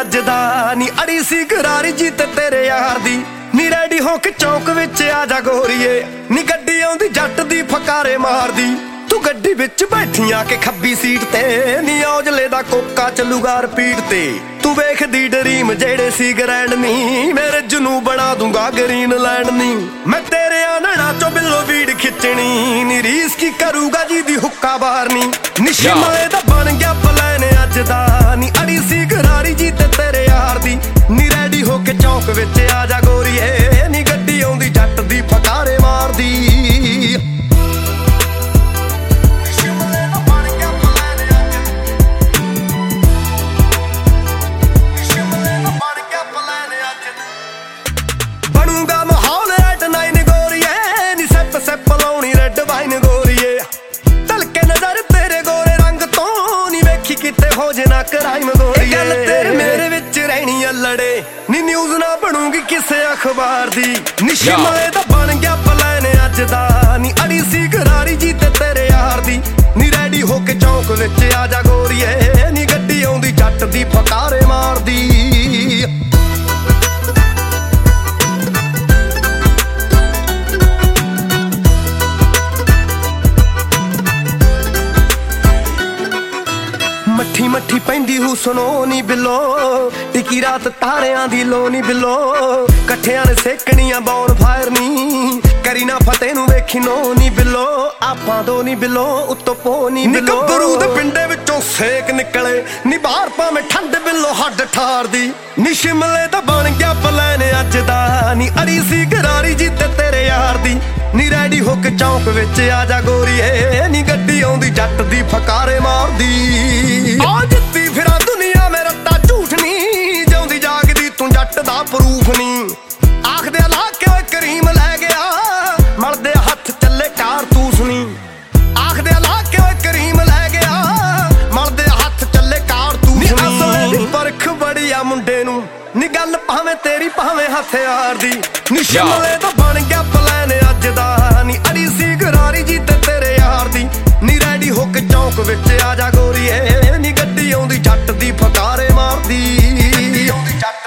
ਅੱਜ ਦਾ ਨੀ ਅੜੀ ਸੀ ਗਰਾਰੀ ਜੀ ਤੇ ਤੇਰੇ ਯਾਰ ਦੀ ਨੀ ਰੈਡੀ ਹੋ ਕੇ ਚੌਂਕ ਵਿੱਚ ਆ ਜਾ ਗੋਰੀਏ ਨੀ ਗੱਡੀ ਆਉਂਦੀ ਜੱਟ ਦੀ ਫਕਾਰੇ ਮਾਰਦੀ ਤੂੰ ਗੱਡੀ ਵਿੱਚ ਬੈਠੀਆਂ ਕੇ ਖੱਬੀ ਸੀਟ ਤੇ ਨੀ ਔਜਲੇ ਦਾ ਕੋਕਾ ਚੱਲੂਗਾ ਰਿਪੀਟ ਤੇ ਤੂੰ ਵੇਖਦੀ ਡਰੀਮ ਜਿਹੜੇ ਸੀ ਗ੍ਰੈਂਡ ਨੀ ਮੇਰੇ ਜਨੂ ਬਣਾ ਦੂੰਗਾ ਗ੍ਰੀਨ ਲੈਂਡ ਨੀ ਮੈਂ ਤੇਰੇ ਆਨਣਾ ਚੋਂ ਬਿੱਲੋ ਵੀੜ ਖਿੱਚਣੀ ਨੀ ਰੀਸ ਕੀ ਕਰੂਗਾ ਜੀ ਦੀ ਹੁੱਕਾ ਬਾਰਨੀ ਨੀ ਸ਼ਿਮਲੇ ਦਾ ਬਣ ਗਿਆ ਪਲਾਨ ਅੱਜ ਦਾ ਨੀ ਅੜੀ ਸੀ ਗਰਾਰੀ ਜੀ ਤੇ ਤੇਰੇ ਯਾਰ ਦੀ ਨੀ ਰੈਡੀ ਹੋ ਕੇ ਚੌਂਕ ਵਿੱਚ ਆ ਜਾ ਗੋਰੀਏ ਨੀ ਗੱਡੀ ਆਉਂਦੀ ਜੱਟ ਦੀ ਫਕਾਰੇ ਮਾਰਦੀ ਬਣੂਗਾ ਮਾਹੌਲ ਐਟ 9 ਗੋਰੀਏ ਨੀ ਸੈਪ ਲਾਉਣੀ ਰੈਡ ਵਾਈਨ ਗੋਰੀਏ ਤਲਕੇ ਨਜ਼ਰ ਤੇਰੇ ਗੋਰੇ ਰੰਗ ਤੋਂ ਨੀ ਵੇਖੀ ਕਿਤੇ ਹੋ ਜੇ ਨਾ ਕਰਾਈਮ ਗੋਰੀਏ ਇਹ ਗੱਲ ਤੇਰੇ ਮੇਰੇ ਵਿੱਚ ਰਹਿਣੀ ਆ ਲੜੇ ਨੀ ਨਿਊਜ਼ ਨਾ ਬਣੂਗੀ ਕਿਸੇ ਅਖਬਾਰ ਦੀ ਨੀ ਸ਼ਿਮਲੇ ਦਾ ਬਣ ਗਿਆ ਪਲਾਨ ਅੱਜ ਦਾ ਨੀ ਅੜੀ ਸੀ ਗਰਾਰੀ ਜੀ ਤੇ ਤੇਰੇ ਯਾਰ ਦੀ ਨੀ ਰੈਡੀ ਹੋ ਕੇ ਚੌਂਕ ਵਿੱਚ ਆ ਜਾ ਗੋਰੀਏ ਨੀ ਗੱਡੀ ਆਉਂਦੀ ਜੱਟ ਦੀ ਫਕਾਰੇ ਮਾਰਦੀ ਮੱਠੀ ਮੱਠੀ ਪੈਂਦੀ ਹੁਸਨੋ ਨੀ ਬਿੱਲੋ ਟਿਕੀ ਰਾਤ ਤਾਰਿਆਂ ਦੀ ਲੋ ਨੀ ਬਿੱਲੋ ਇਕੱਠਿਆਂ ਨੇ ਸੇਕਣੀਆਂ ਬੌਨ ਫਾਇਰ ਨੀ ਕਰੀ ਨਾ ਫਤਿਹ ਨੂੰ ਵੇਖੀ ਨੋ ਨੀ ਬਿੱਲੋ ਆਪਾਂ ਦੋ ਨੀ ਬਿੱਲੋ ਉੱਤੋਂ ਪੋ ਨੀ ਬਿੱਲੋ ਗੱਭਰੂ ਦੇ ਪਿੰਡੇ ਵਿੱਚੋਂ ਸੇਕ ਨਿਕਲੇ ਨੀ ਬਾਹਰ ਭਾਵੇਂ ਠੰਡ ਬਿੱਲੋ ਹੱਡ ਠਾਰਦੀ ਨੀ ਸ਼ਿਮਲੇ ਦਾ ਬਣ ਗਿਆ ਪਲਾਨ ਅੱਜ ਦਾ ਨੀ ਅੜੀ ਸੀ ਗਰਾਰੀ ਜੀ ਤੇ ਤੇਰੇ ਯਾਰ ਦੀ ਨੀ ਰੈਡੀ ਹੋ ਕੇ ਚੌਂਕ ਵਿੱਚ ਆ ਜਾ ਗੋਰੀਏ ਨੀ ਗੱਡੀ ਆਉਂਦੀ ਜੱਟ ਦੀ ਫਕਾਰੇ ਮਾਰਦੀ ਆ ਜਿੱਤੀ ਫਿਰਾਂ ਦੁਨੀਆ ਮੇ ਰੱਤਾ ਝੂਠ ਨੀ ਜਿਉਂਦੀ ਜਾਗਦੀ ਤੂੰ ਜੱਟ ਦਾ ਪ੍ਰੂਫ ਨੀ ਆਖਦੇ ਲਾ ਕੇ ਓਏ ਕਰੀਮ ਲੈ ਗਿਆ ਮਲਦੇ ਹੱਥ ਚੱਲੇ ਕਾਰਤੂਸ ਨੀ ਆਖਦੇ ਲਾ ਕੇ ਓਏ ਕਰੀਮ ਲੈ ਗਿਆ ਮਲਦੇ ਹੱਥ ਚੱਲੇ ਕਾਰਤੂਸ ਨੀ ਅਸਲੇ ਦੀ ਪਰਖ ਬੜੀ ਆ ਮੁੰਡੇ ਨੂੰ ਨੀ ਗੱਲ ਭਾਵੇਂ ਤੇਰੀ ਭਾਵੇਂ ਹਥਿਆਰ ਦੀ ਨੀ ਸ਼ਿਮਲੇ ਦਾ ਬਣ ਗਿਆ ਪਲਾਨ ਅੱਜ ਦਾ ਨੀ ਅੜੀ ਸੀ ਗਰਾਰੀ ਜੀ ਤੇ ਤੇਰੇ ਯਾਰ ਦੀ ਨੀ ਰੈਡੀ ਹੋ ਕੇ ਚੌਂਕ ਵਿੱਚ ਆ ਜਾ ਗੋਰੀਏ ਨੀ ਗੱਡੀ ਆਉਂਦੀ ਜੱਟ ਦੀ ਫਕਾਰੇ ਮਾਰਦੀ